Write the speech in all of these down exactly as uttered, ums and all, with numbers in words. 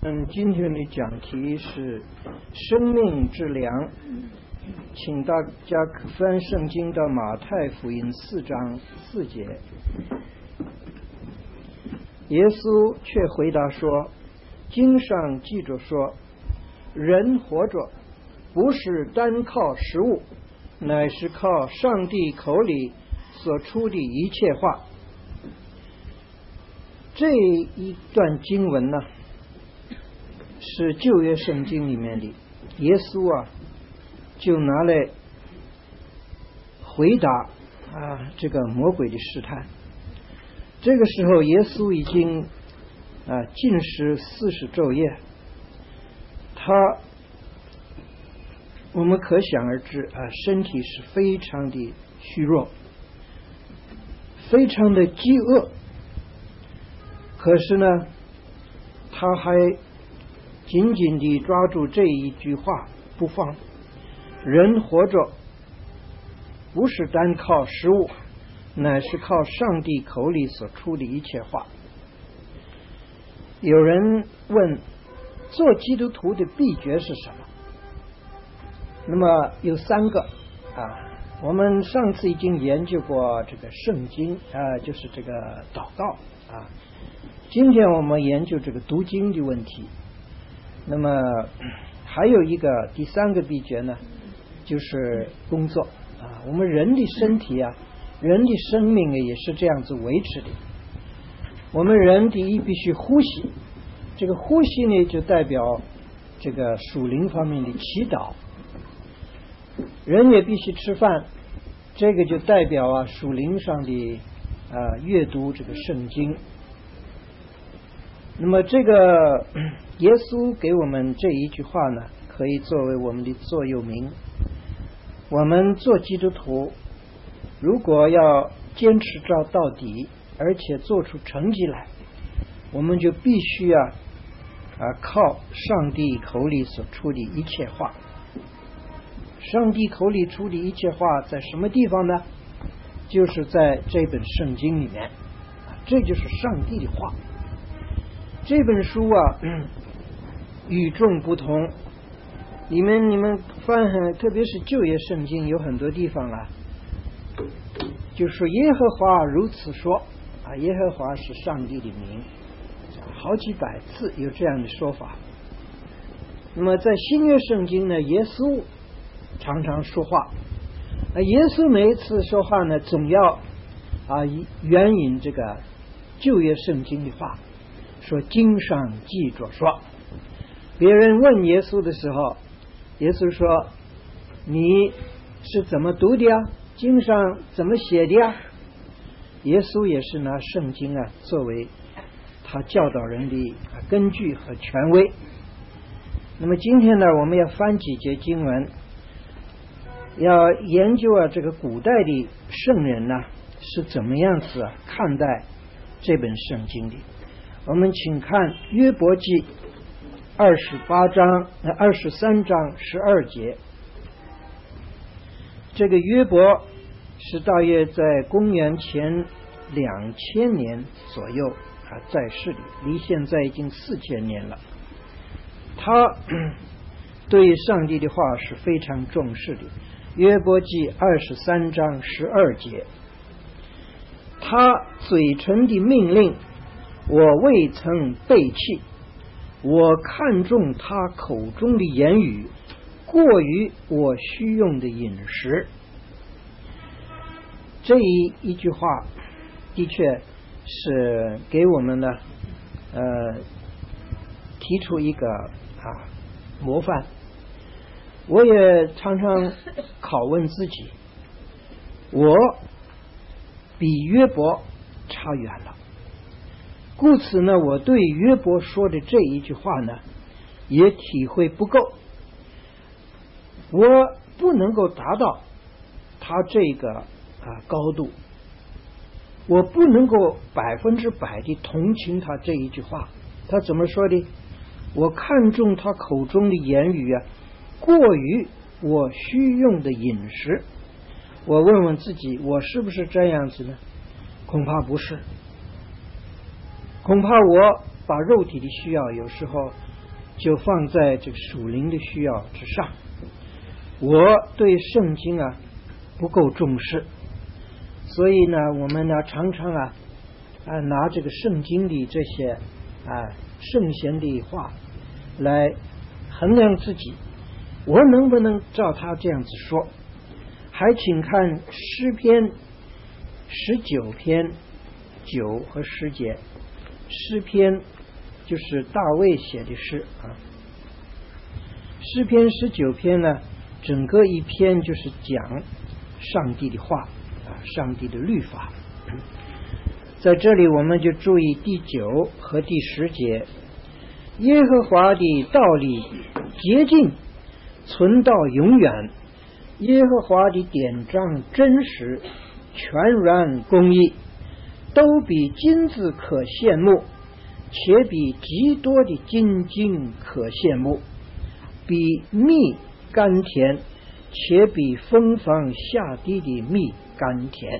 嗯，今天的讲题是生命之粮，请大家翻圣经到马太福音四章四节。耶稣却回答说，经上记着说，人活着不是单靠食物，乃是靠上帝口里所出的一切话。这一段经文呢，是旧约圣经里面的，耶稣啊就拿来回答啊这个魔鬼的试探。这个时候耶稣已经啊禁食四十昼夜，他我们可想而知啊身体是非常的虚弱，非常的饥饿，可是呢他还紧紧地抓住这一句话不放。人活着不是单靠食物，乃是靠上帝口里所出的一切话。有人问，做基督徒的秘诀是什么？那么有三个啊，我们上次已经研究过这个圣经啊，就是这个祷告啊。今天我们研究这个读经的问题。那么还有一个第三个秘诀呢，就是工作啊。我们人的身体啊，人的生命啊，也是这样子维持的。我们人第一必须呼吸，这个呼吸呢就代表这个属灵方面的祈祷。人也必须吃饭，这个就代表啊属灵上的啊阅读这个圣经。那么这个耶稣给我们这一句话呢，可以作为我们的座右铭。我们做基督徒，如果要坚持到到底，而且做出成绩来，我们就必须啊啊靠上帝口里所出的一切话。上帝口里出的一切话在什么地方呢？就是在这本圣经里面，这就是上帝的话。这本书啊与众不同，里面你们翻很特别是旧约圣经有很多地方啊就说耶和华如此说啊，耶和华是上帝的名，好几百次有这样的说法。那么在新约圣经呢，耶稣常常说话啊，耶稣每一次说话呢总要啊援引这个旧约圣经的话，说经上记着说。别人问耶稣的时候，耶稣说，你是怎么读的呀？经上怎么写的呀？耶稣也是拿圣经啊作为他教导人的根据和权威。那么今天呢，我们要翻几节经文，要研究啊这个古代的圣人呢是怎么样子啊看待这本圣经的。我们请看约伯记二十八章二十三章十二节。这个约伯是大约在公元前两千年左右啊在世的，离现在已经四千年了。他对上帝的话是非常重视的。约伯记二十三章十二节，他嘴唇的命令我未曾背弃，我看重他口中的言语，过于我需用的饮食。这一一句话的确是给我们呢呃提出一个啊模范。我也常常拷问自己，我比约伯差远了，故此呢，我对约伯说的这一句话呢也体会不够，我不能够达到他这个啊高度，我不能够百分之百的同情他这一句话。他怎么说的？我看重他口中的言语啊，过于我需用的饮食。我问问自己，我是不是这样子呢？恐怕不是，恐怕我把肉体的需要有时候就放在这个属灵的需要之上。我对圣经啊不够重视，所以呢，我们呢常常啊啊拿这个圣经里这些啊圣贤的话来衡量自己，我能不能照他这样子说？还请看诗篇十九篇九和十节。诗篇就是大卫写的诗啊。诗篇十九篇呢，整个一篇就是讲上帝的话啊，上帝的律法。在这里我们就注意第九和第十节，耶和华的道理洁净，存到永远，耶和华的典章真实，全然公义，都比金子可羡慕，且比极多的金金可羡慕，比蜜甘甜，且比蜂房下地的蜜甘甜。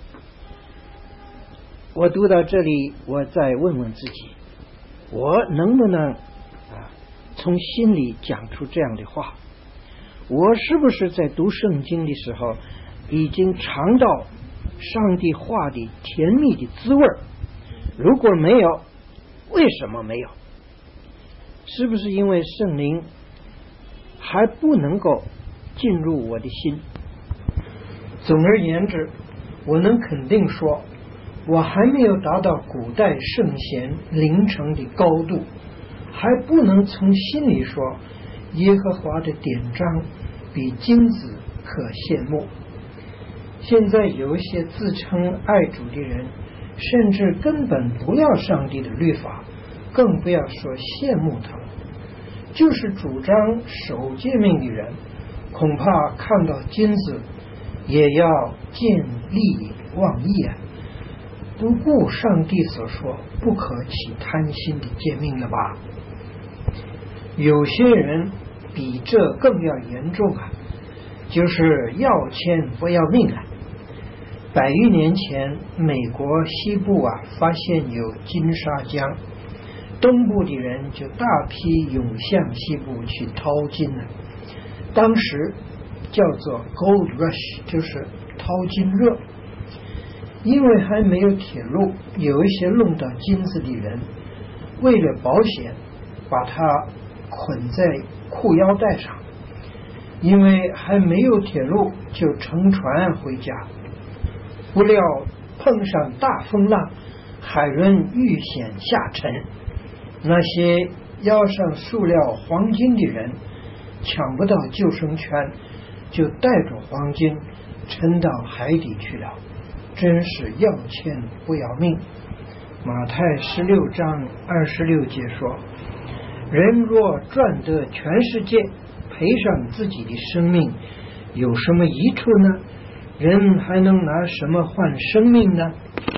我读到这里，我再问问自己，我能不能啊从心里讲出这样的话？我是不是在读圣经的时候已经尝到上帝话的甜蜜的滋味？如果没有，为什么没有？是不是因为圣灵还不能够进入我的心？总而言之，我能肯定说，我还没有达到古代圣贤灵城的高度，还不能从心里说耶和华的典章比金子可羡慕。现在有一些自称爱主的人，甚至根本不要上帝的律法，更不要说羡慕他们，就是主张守诫命的人，恐怕看到金子也要见利忘义啊，不顾上帝所说不可起贪心的诫命了吧？有些人比这更要严重啊，就是要钱不要命啊。百余年前，美国西部啊发现有金沙江，东部的人就大批涌向西部去淘金了。当时叫做 Gold Rush， 就是淘金热。因为还没有铁路，有一些弄到金子的人，为了保险，把它捆在裤腰带上，因为还没有铁路，就乘船回家。不料碰上大风浪，海轮遇险下沉，那些腰上束料黄金的人抢不到救生圈，就带着黄金沉到海底去了，真是要钱不要命。马太十六章二十六节说，人若赚得全世界，赔上自己的生命，有什么益处呢？人还能拿什么换生命呢？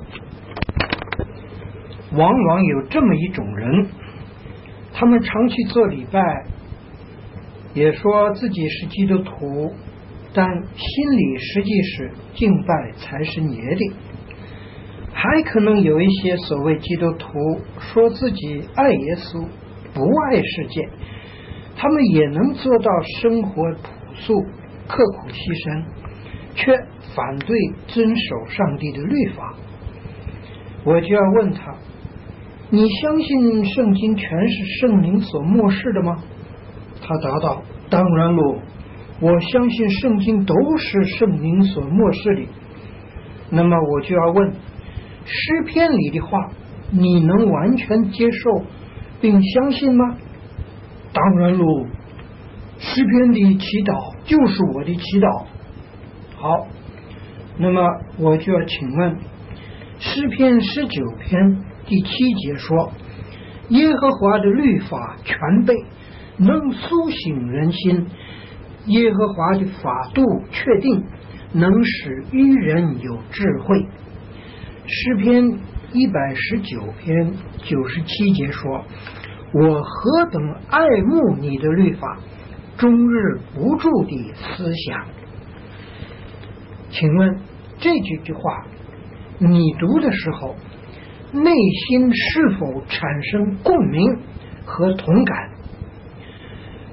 往往有这么一种人，他们常去做礼拜，也说自己是基督徒，但心里实际是敬拜才是捏的。还可能有一些所谓基督徒说自己爱耶稣不爱世界，他们也能做到生活朴素刻苦牺牲，却反对遵守上帝的律法。我就要问他，你相信圣经全是圣灵所默示的吗？他答道，当然喽，我相信圣经都是圣灵所默示的。那么我就要问，诗篇里的话你能完全接受并相信吗？当然喽，诗篇的祈祷就是我的祈祷。好，那么我就要请问，诗篇十九篇第七节说，耶和华的律法全备，能苏醒人心，耶和华的法度确定，能使愚人有智慧。诗篇一百十九篇九十七节说，我何等爱慕你的律法，终日不住地思想。请问这几句话你读的时候，内心是否产生共鸣和同感？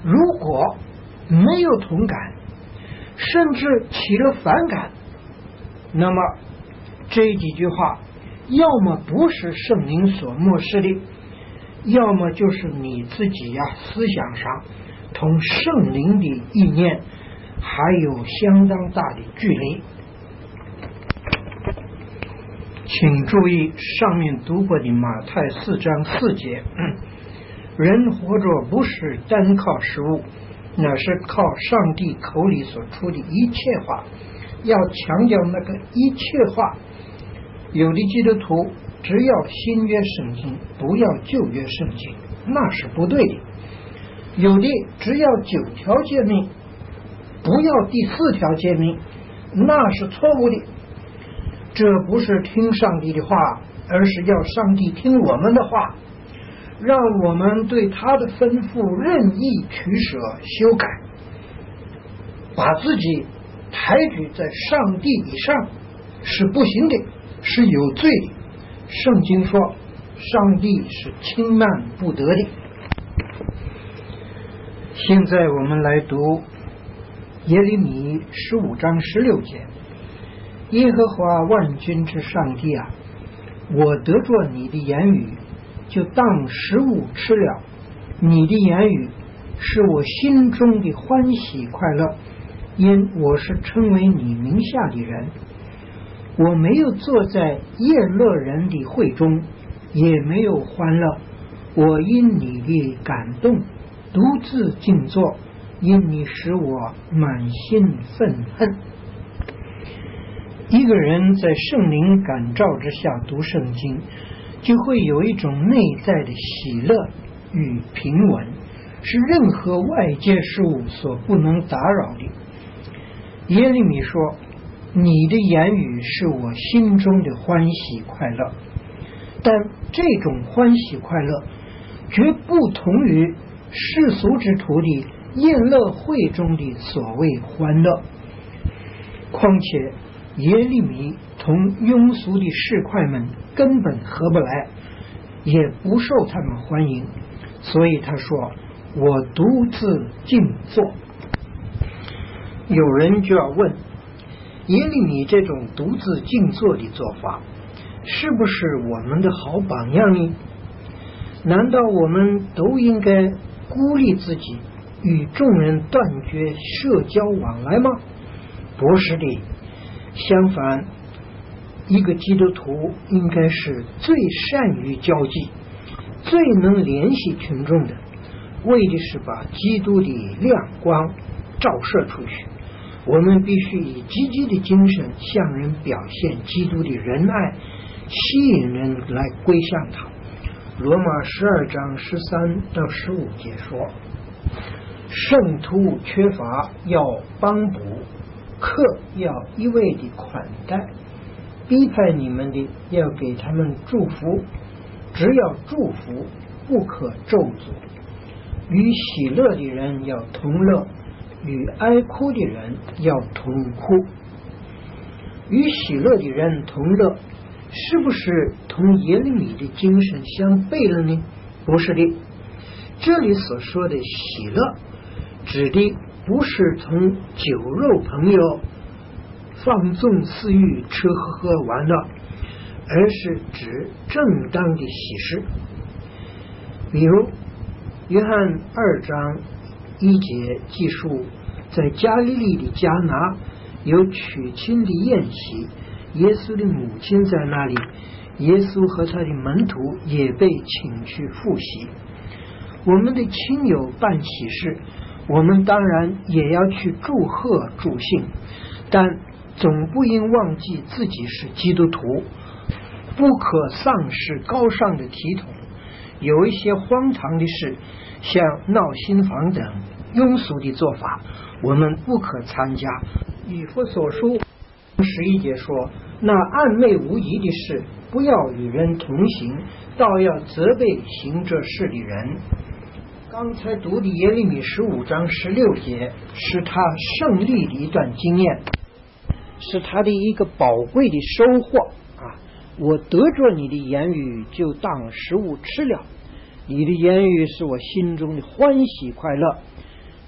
如果没有同感，甚至起了反感，那么这几句话要么不是圣灵所漠视的，要么就是你自己呀、啊、思想上同圣灵的意念还有相当大的距离。请注意上面读过的马太四章四节，人活着不是单靠食物，乃是靠上帝口里所出的一切话。要强调那个一切话，有的基督徒只要新约圣经，不要旧约圣经，那是不对的。有的只要九条诫命，不要第四条诫命，那是错误的。这不是听上帝的话，而是要上帝听我们的话，让我们对他的吩咐任意取舍修改，把自己抬举在上帝以上是不行的，是有罪的。圣经说上帝是轻慢不得的。现在我们来读耶利米十五章十六节，耶和华万军之上帝啊，我得着你的言语，就当食物吃了，你的言语是我心中的欢喜快乐，因我是称为你名下的人。我没有坐在宴乐人的会中，也没有欢乐，我因你的感动独自静坐，因你使我满心愤恨。一个人在圣灵感召之下读圣经，就会有一种内在的喜乐与平稳，是任何外界事物所不能打扰的。耶利米说，你的言语是我心中的欢喜快乐，但这种欢喜快乐绝不同于世俗之徒的宴乐会中的所谓欢乐。况且耶利米同庸俗的士快们根本合不来，也不受他们欢迎，所以他说，我独自静坐。有人就要问，耶利米这种独自静坐的做法是不是我们的好榜样呢？难道我们都应该孤立自己，与众人断绝社交往来吗？不是的，相反，一个基督徒应该是最善于交际，最能联系群众的，为的是把基督的亮光照射出去。我们必须以积极的精神向人表现基督的仁爱，吸引人来归向他。罗马十二章十三到十五节说，圣徒缺乏要帮补，客要一味的款待，逼迫你们的要给他们祝福，只要祝福，不可咒诅。与喜乐的人要同乐，与哀哭的人要同哭。与喜乐的人同乐，是不是同耶利米的精神相悖了呢？不是的，这里所说的喜乐指的不是同酒肉朋友放纵私欲吃喝喝玩乐，而是指正当的喜事。比如约翰二章一节记述，在加利利的迦拿有娶亲的宴席，耶稣的母亲在那里，耶稣和他的门徒也被请去赴席。我们的亲友办喜事，我们当然也要去祝贺助兴，但总不应忘记自己是基督徒，不可丧失高尚的体统。有一些荒唐的事，像闹新房等庸俗的做法，我们不可参加。以弗所书十一节说，那暧昧无疑的事，不要与人同行，倒要责备行这事的人。刚才读的耶利米十五章十六节是他胜利的一段经验，是他的一个宝贵的收获啊！我得着你的言语，就当食物吃了，你的言语是我心中的欢喜快乐，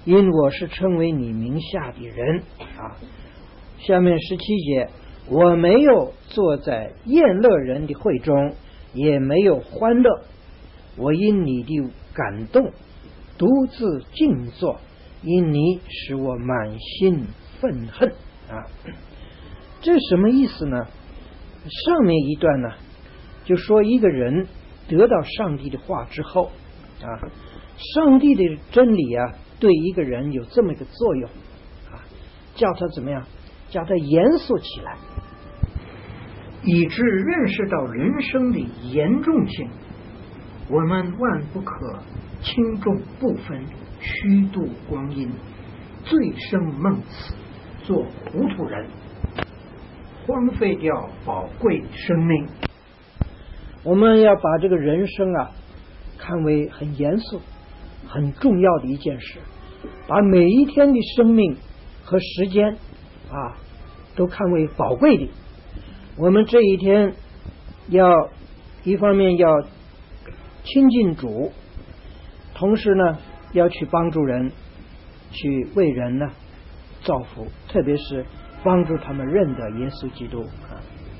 因我是称为你名下的人啊。下面十七节，我没有坐在宴乐人的会中，也没有欢乐，我因你的感动独自静坐，因你使我满心愤恨啊。这是什么意思呢？上面一段呢就说一个人得到上帝的话之后啊，上帝的真理啊对一个人有这么一个作用啊，叫他怎么样，叫他严肃起来，以致认识到人生的严重性。我们万不可轻重不分，虚度光阴，醉生梦死，做糊涂人，荒废掉宝贵的生命。我们要把这个人生啊看为很严肃很重要的一件事，把每一天的生命和时间啊都看为宝贵的。我们这一天要一方面要亲近主，同时呢要去帮助人，去为人呢造福，特别是帮助他们认得耶稣基督啊。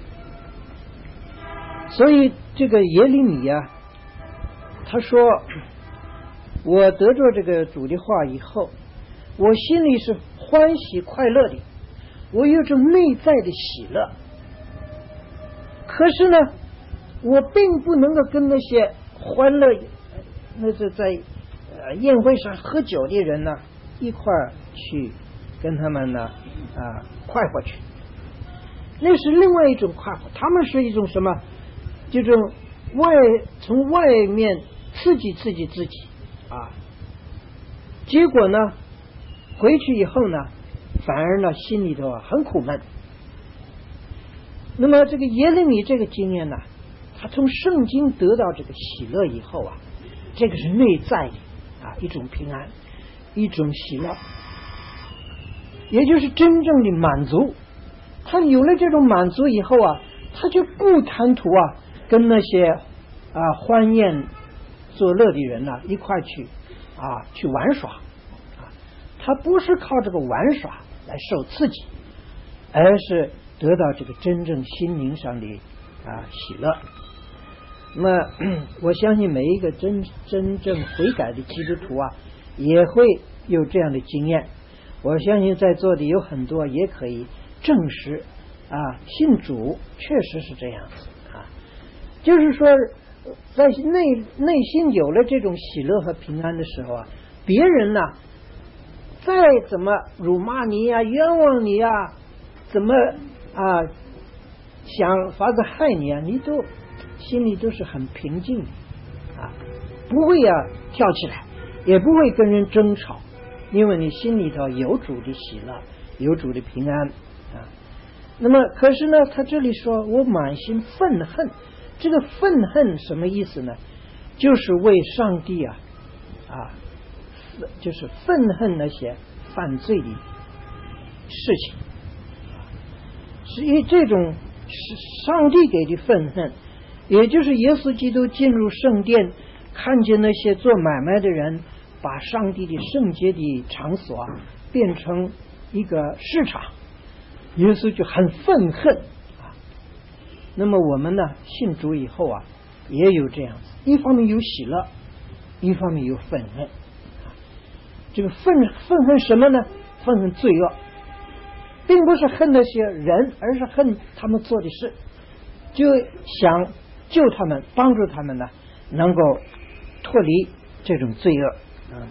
所以这个耶利米啊，他说我得着这个主的话以后，我心里是欢喜快乐的，我有种内在的喜乐。可是呢我并不能够跟那些欢乐那是在呃宴会上喝酒的人呢一块儿去跟他们呢啊快活去，那是另外一种快活。他们是一种什么，这种外从外面刺激刺激自己啊，结果呢回去以后呢反而呢心里头啊很苦闷。那么这个耶利米这个经验呢，他从圣经得到这个喜乐以后啊，这个是内在的啊一种平安，一种喜乐，也就是真正的满足。他有了这种满足以后啊，他就不贪图啊跟那些啊欢宴作乐的人呢、啊、一块去啊去玩耍啊，他不是靠这个玩耍来受刺激，而是得到这个真正心灵上的啊喜乐。那么我相信每一个真真正悔改的基督徒啊也会有这样的经验。我相信在座的有很多也可以证实啊，信主确实是这样子啊，就是说在内内心有了这种喜乐和平安的时候啊，别人呢再怎么辱骂你啊冤枉你啊，怎么啊想法子害你啊，你都心里都是很平静的啊，不会啊跳起来，也不会跟人争吵，因为你心里头有主的喜乐，有主的平安啊。那么可是呢他这里说我满心愤恨，这个愤恨什么意思呢？就是为上帝啊啊就是愤恨那些犯罪的事情，是因为这种是上帝给的愤恨，也就是耶稣基督进入圣殿，看见那些做买卖的人把上帝的圣洁的场所、啊、变成一个市场，耶稣就很愤恨啊。那么我们呢信主以后啊也有这样子，一方面有喜乐，一方面有愤恨。这个愤愤恨什么呢？愤恨罪恶，并不是恨那些人，而是恨他们做的事，就想救他们，帮助他们呢能够脱离这种罪恶。嗯，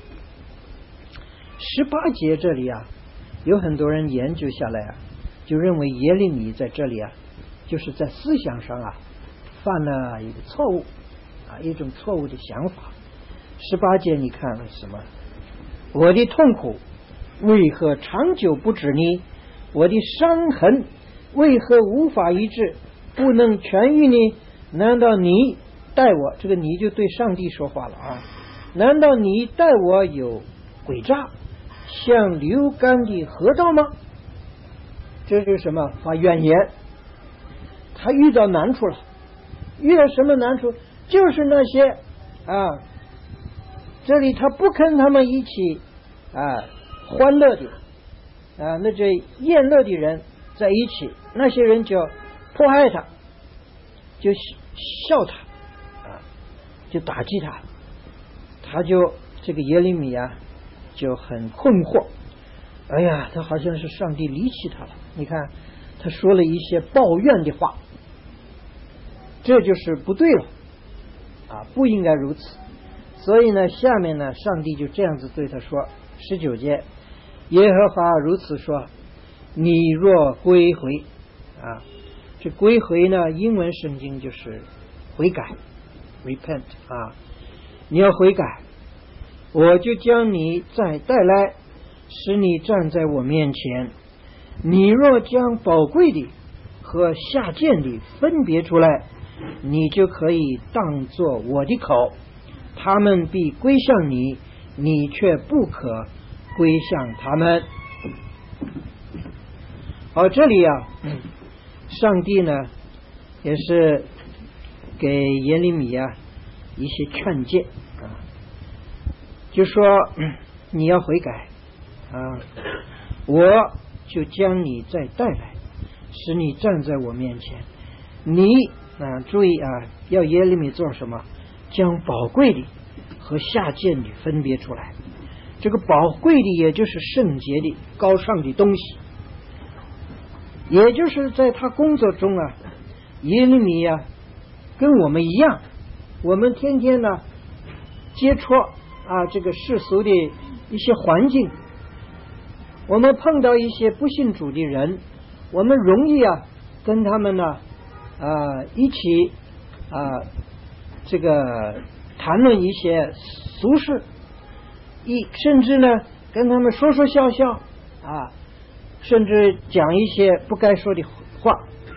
十八节这里啊，有很多人研究下来啊，就认为耶利米在这里啊，就是在思想上啊犯了一个错误啊，一种错误的想法。十八节你看了什么？我的痛苦为何长久不止呢？我的伤痕为何无法医治，不能痊愈呢？难道你待我，这个你就对上帝说话了啊，难道你待我有诡诈，像流干的河道吗？这是什么？发怨言，他遇到难处了。遇到什么难处？就是那些啊，这里他不跟他们一起啊欢乐的啊那些宴乐的人在一起，那些人就迫害他，就笑他啊，就打击他，他就这个耶利米啊就很困惑。哎呀，他好像是上帝离弃他了。你看，他说了一些抱怨的话，这就是不对了啊，不应该如此。所以呢，下面呢，上帝就这样子对他说：十九节，耶和华如此说：你若归回啊，这归回呢，英文圣经就是悔改 ，repent 啊，你要悔改，我就将你再带来，使你站在我面前。你若将宝贵的和下贱的分别出来，你就可以当作我的口，他们必归向你，你却不可归向他们。好，这里啊，上帝呢也是给耶利米啊一些劝诫啊，就说你要悔改啊，我就将你再带来，使你站在我面前。你啊，注意啊，要耶利米做什么？将宝贵的和下贱的分别出来。这个宝贵的也就是圣洁的高尚的东西，也就是在他工作中啊，耶利米啊跟我们一样，我们天天呢接触啊这个世俗的一些环境，我们碰到一些不信主的人，我们容易啊跟他们呢啊一起啊这个谈论一些俗事，一甚至呢跟他们说说笑笑啊，甚至讲一些不该说的话，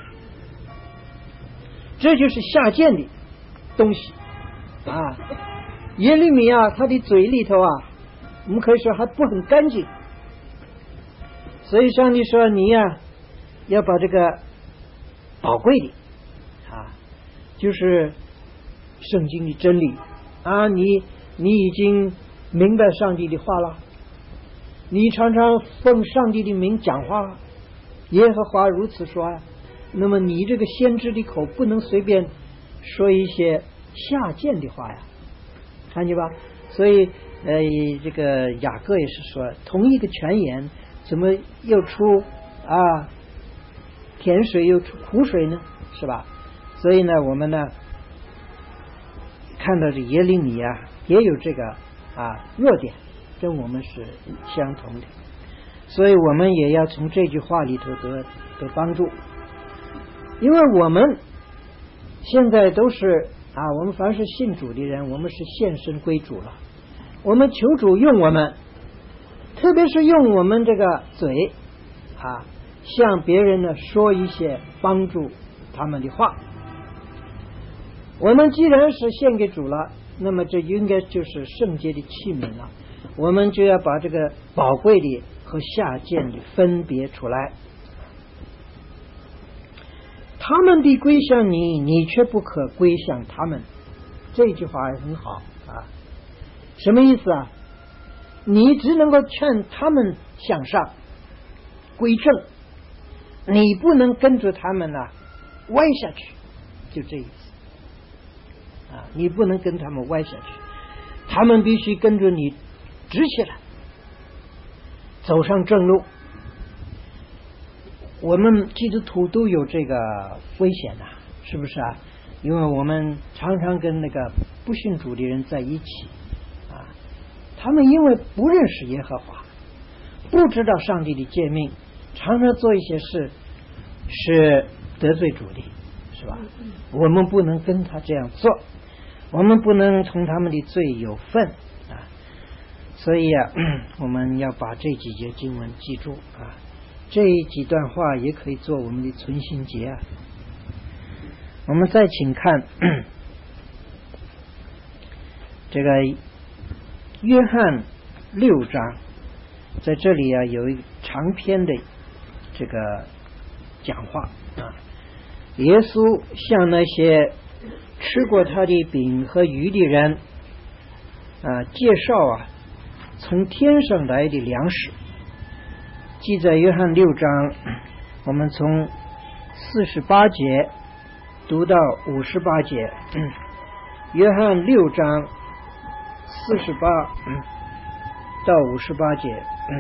这就是下贱的东西啊。耶利米啊，他的嘴里头啊，我们可以说还不很干净，所以上帝说你呀、啊、要把这个宝贵的啊，就是圣经的真理啊，你你已经明白上帝的话了，你常常奉上帝的名讲话了，耶和华如此说啊，那么你这个先知的口不能随便说一些下贱的话呀，看见吧？所以呃，这个雅各也是说，同一个泉眼怎么又出啊甜水又出苦水呢？是吧？所以呢，我们呢看到这耶利米啊，也有这个啊弱点，跟我们是相同的，所以我们也要从这句话里头得得帮助，因为我们现在都是啊，我们凡是信主的人，我们是献身归主了，我们求主用我们，特别是用我们这个嘴啊，向别人呢说一些帮助他们的话。我们既然是献给主了，那么这应该就是圣洁的器皿了，我们就要把这个宝贵的和下贱的分别出来。他们必归向你，你却不可归向他们。这句话也很好啊，什么意思啊？你只能够劝他们向上归正，你不能跟着他们呢、啊、歪下去，就这意思啊！你不能跟他们歪下去，他们必须跟着你直起来，走上正路。我们基督徒都有这个危险呐、啊，是不是啊？因为我们常常跟那个不信主的人在一起啊，他们因为不认识耶和华，不知道上帝的诫命，常常做一些事是得罪主的，是吧？我们不能跟他这样做，我们不能从他们的罪有份啊。所以啊，我们要把这几节经文记住啊。这几段话也可以做我们的存心节啊。我们再请看这个约翰六章，在这里啊有一长篇的这个讲话啊。耶稣向那些吃过他的饼和鱼的人啊介绍啊从天上来的粮食。记在约翰六章，我们从四十八节读到五十八节。约翰六章四十八到五十八节。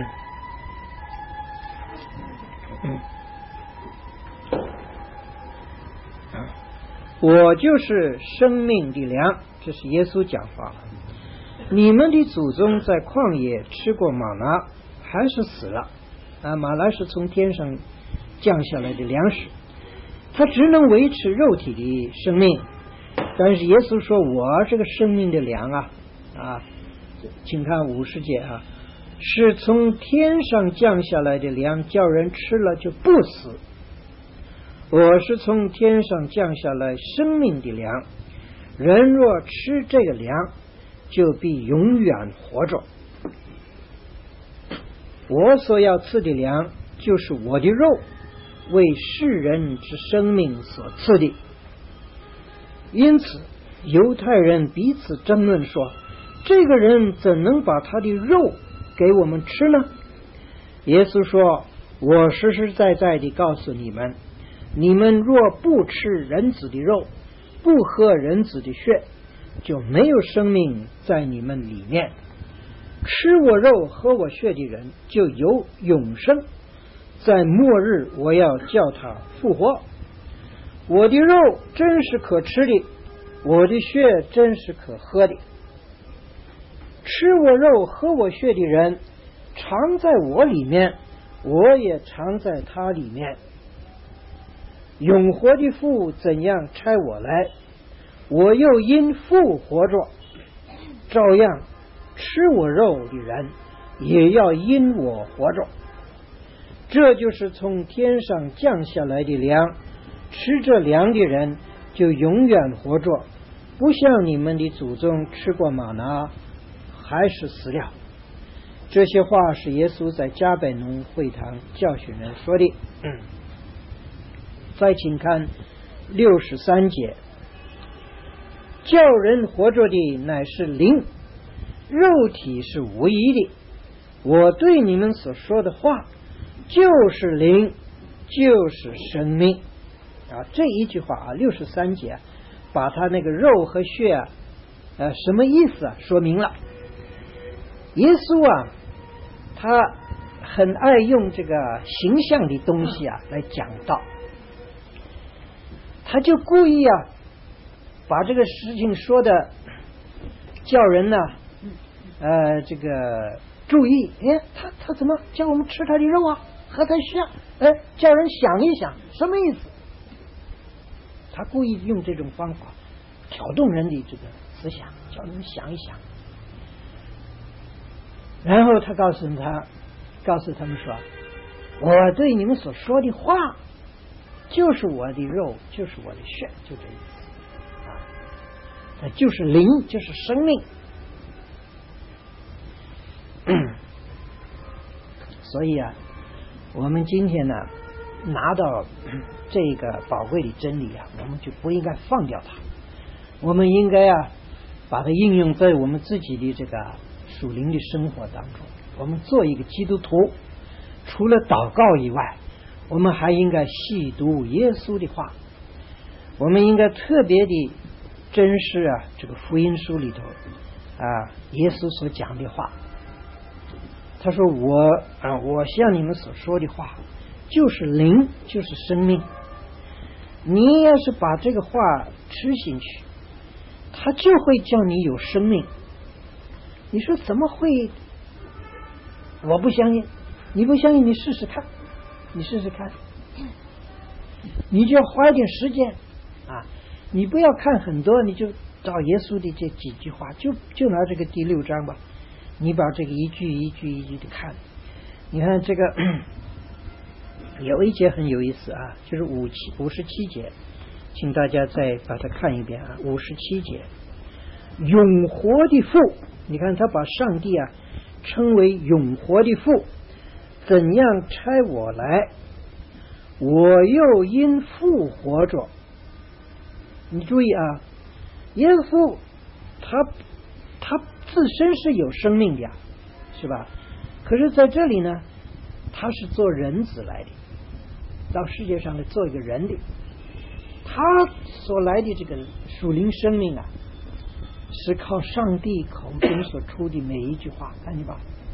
我就是生命的粮，这是耶稣讲话。你们的祖宗在旷野吃过玛拿，还是死了。啊，玛拿是从天上降下来的粮食，它只能维持肉体的生命。但是耶稣说，我这个生命的粮啊啊，请看五十节啊，是从天上降下来的粮，叫人吃了就不死。我是从天上降下来生命的粮，人若吃这个粮，就必永远活着。我所要赐的粮，就是我的肉，为世人之生命所赐的。因此犹太人彼此争论说，这个人怎能把他的肉给我们吃呢？耶稣说，我实实在在地告诉你们，你们若不吃人子的肉，不喝人子的血，就没有生命在你们里面。吃我肉喝我血的人就有永生，在末日我要叫他复活。我的肉真是可吃的，我的血真是可喝的。吃我肉喝我血的人常在我里面，我也常在他里面。永活的父怎样差我来，我又因父活着，照样吃我肉的人也要因我活着。这就是从天上降下来的粮，吃这粮的人就永远活着，不像你们的祖宗吃过玛拿还是死了。这些话是耶稣在加百农会堂教训人说的。嗯再请看六十三节，叫人活着的乃是灵，肉体是无益的。我对你们所说的话就是灵，就是生命啊！这一句话啊，六十三节把他那个肉和血啊，呃，什么意思啊，说明了。耶稣啊，他很爱用这个形象的东西啊来讲道。他就故意啊，把这个事情说的叫人呢，呃，这个注意，哎，他他怎么叫我们吃他的肉啊，喝他血啊？哎，叫人想一想，什么意思？他故意用这种方法挑动人的这个思想，叫人想一想。然后他告诉他，告诉他们说，我对你们所说的话就是我的肉，就是我的血，就这意思啊，就是灵，就是生命。所以啊，我们今天呢拿到这个宝贵的真理啊，我们就不应该放掉它，我们应该啊把它应用在我们自己的这个属灵的生活当中。我们做一个基督徒，除了祷告以外，我们还应该细读耶稣的话，我们应该特别的珍视啊这个福音书里头啊耶稣所讲的话。他说我啊，我像你们所说的话就是灵，就是生命。你要是把这个话吃进去，它就会叫你有生命。你说怎么会？我不相信。你不相信，你试试看，你试试看，你就要花一点时间啊！你不要看很多，你就找耶稣的这几句话，就就拿这个第六章吧，你把这个一句一句一句的看。你看这个有一节很有意思啊，就是五七五十七节，请大家再把它看一遍啊。五十七节，永活的父，你看他把上帝啊称为永活的父，怎样差我来，我又因父活着。你注意啊，耶稣他他自身是有生命的呀， 是吧？可是在这里呢，他是做人子来的，到世界上来做一个人的，他所来的这个属灵生命啊，是靠上帝口中所出的每一句话，看见吧？